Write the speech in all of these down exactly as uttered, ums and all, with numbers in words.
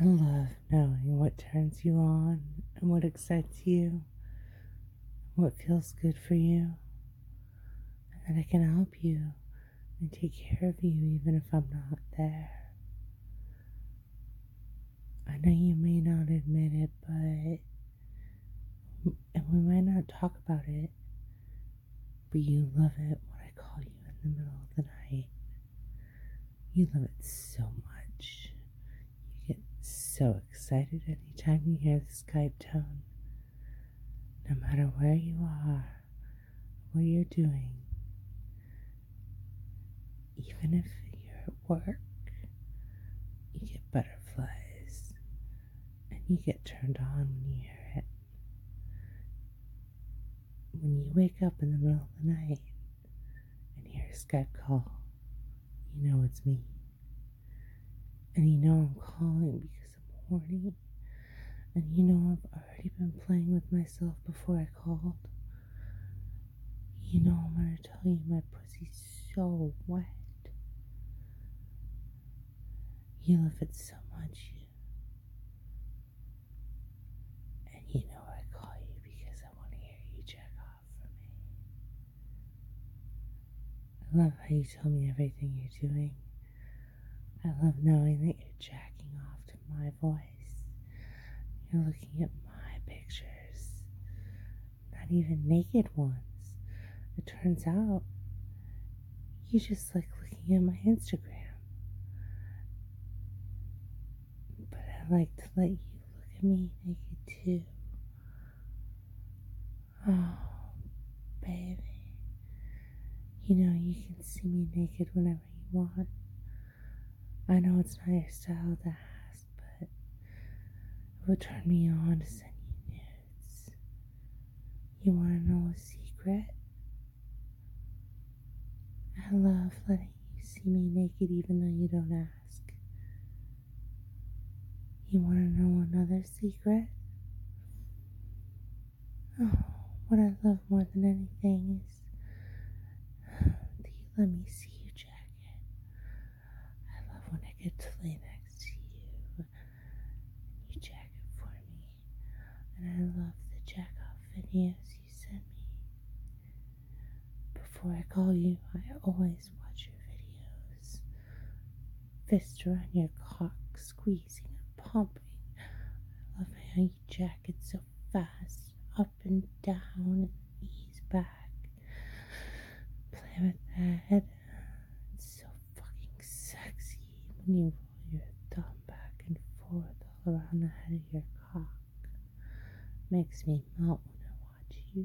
I love knowing what turns you on and what excites you, what feels good for you, and that I can help you and take care of you even if I'm not there. I know you may not admit it, but and we might not talk about it, but you love it when I call you in the middle of the night. You love it so much. You get so excited anytime you hear the Skype tone. No matter where you are, what you're doing, even if you're at work, you get butterflies and you get turned on when you hear it. When you wake up in the middle of the night and hear a Skype call, you know it's me. And you know I'm calling because I'm horny. And you know I've already been playing with myself before I called. You know I'm gonna tell you my pussy's so wet. You love it so much. And you know I call you because I want to hear you jack off for me. I love how you tell me everything you're doing. I love knowing that you're jacking off to my voice. You're looking at my pictures, not even naked ones. It turns out you just like looking at my Instagram. But I like to let you look at me naked too. Oh, baby. You know you can see me naked whenever you want. I know it's not your style to ask, but it would turn me on to send you nudes. You want to know a secret? I love letting you see me naked even though you don't ask. You want to know another secret? Oh, what I love more than anything is that you let me see you jack it. I love when I get to lay next to you and you jack it for me. And I love the jack off videos you send me. Before I call you, I always watch your videos. Fist around your cock, squeezing and pumping. I love how you jack it so fast, up and down and ease back. Play with that. It's so fucking sexy when you roll your thumb back and forth all around the head of your cock. Makes me melt when I watch you.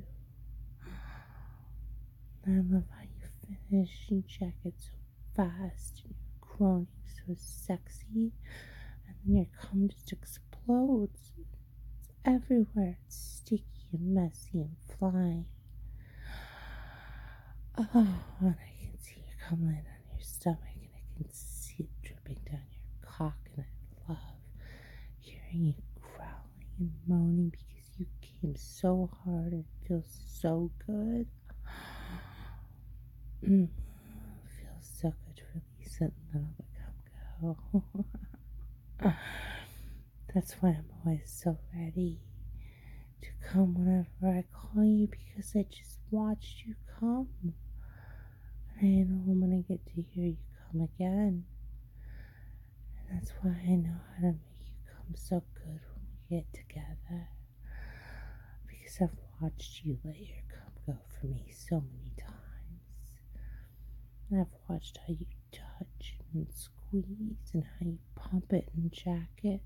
I love how you finish and jack it so fast and your groaning so sexy, and then your cum just explodes. It's everywhere. It's sticky and messy and flying. Oh, and I can see your cum laying on your stomach, and I can see it dripping down your cock, and I love hearing you growling and moaning because you came so hard and it feels so good. Mm, it feels so good to release it and let all the cum go. That's why I'm always so ready to come whenever I call you, because I just watched you come. And I know I'm gonna get to hear you come again. And that's why I know how to make you come so good when we get together. Because I've watched you let your cum go for me so many times. And I've watched how you touch and squeeze and how you pump it and jack it.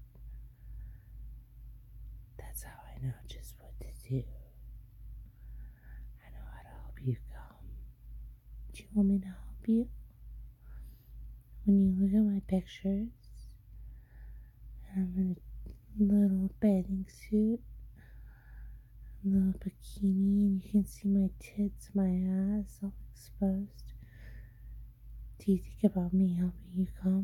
That's how I know just what to do. I know how to help you come. Do you want me to help you? When you look at my pictures, I'm in a little bathing suit, a little bikini, and you can see my tits, my ass all exposed. Do you think about me helping you come?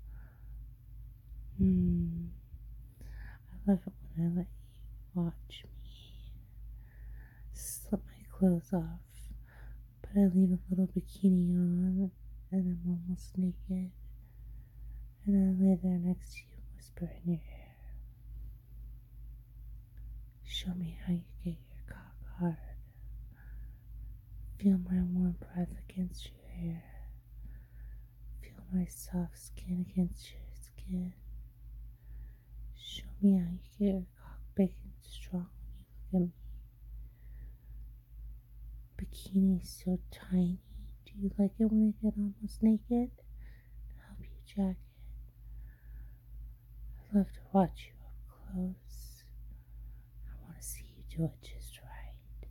Hmm. I love it when I let you watch me slip my clothes off, but I leave a little bikini on and I'm almost naked, and I lay there next to you whisper in your ear. Show me how you get your cock hard. Feel my warm breath against your hair. Feel my soft skin against your skin. Show me how you get your cock big and strong when you look at me. Bikini so tiny. Do you like it when I get almost naked? Help you jacket. I love to watch you up close. I want to see you do it just right.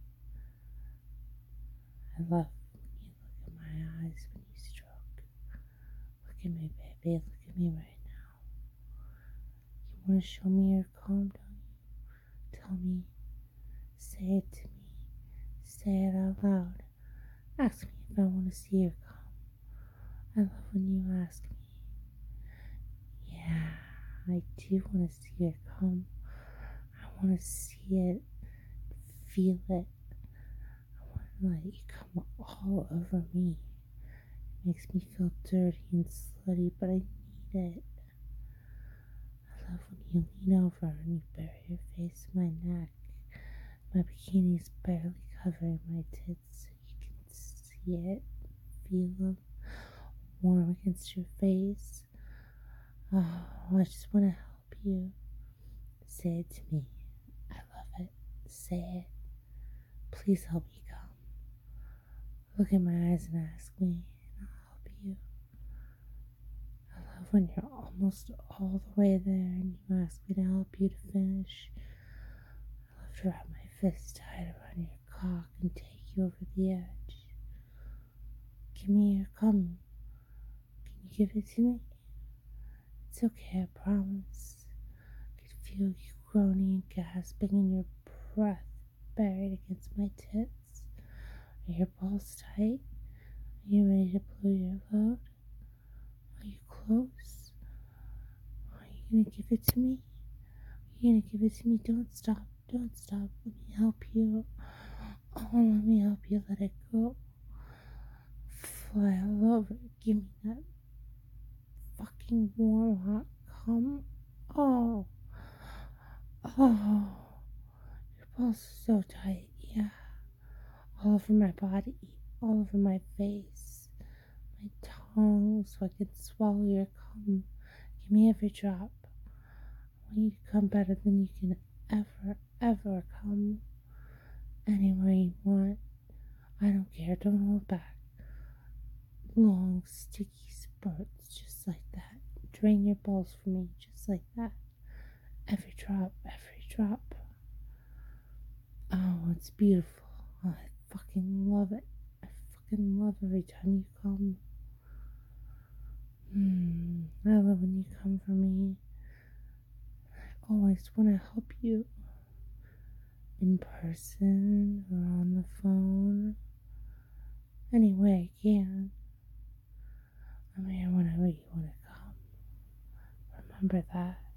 I love when you look at my eyes when you stroke. Look at me, baby. Look at me right now. You want to show me your calm, don't you? Tell me. Say it to me. Say it out loud. Ask me if I want to see your calm. I love when you ask me. Yeah, I do want to see your calm. I want to see it, feel it. I want to let you come all over me. It makes me feel dirty and slutty, but I need it. I love when you lean over and you bury your face in my neck. My bikini's barely covering my tits so you can see it, feel them, warm against your face. Oh, I just want to help you. Say it to me. I love it. Say it. Please help me come. Look in my eyes and ask me, and I'll help you. I love when you're almost all the way there and you ask me to help you to finish. I love to wrap my fist tight around your cock and take you over the edge. Give me your cum. Can you give it to me? It's okay, I promise. I can feel you groaning and gasping and your breath buried against my tits. Are your balls tight? Are you ready to blow your load? Are you close? Are you gonna give it to me? Are you gonna give it to me? Don't stop. Don't stop. Let me help you. Oh, let me help you. Let it go. Fly all over. Give me that fucking warm, hot cum. Oh. Oh. Your balls are so tight. Yeah. All over my body. All over my face. My tongue so I can swallow your cum. Give me every drop. I want you to come better than you can ever, ever come. Anywhere you want. I don't care. Don't hold back. Long, sticky spurts just like that. Drain your balls for me just like that. Every drop, every drop. Oh, it's beautiful. Oh, I fucking love it. I fucking love every time you come. Hmm, I love when you come for me. I always want to help you. In person or on the phone. Any way I can. I'm here whenever you want to come. Remember that.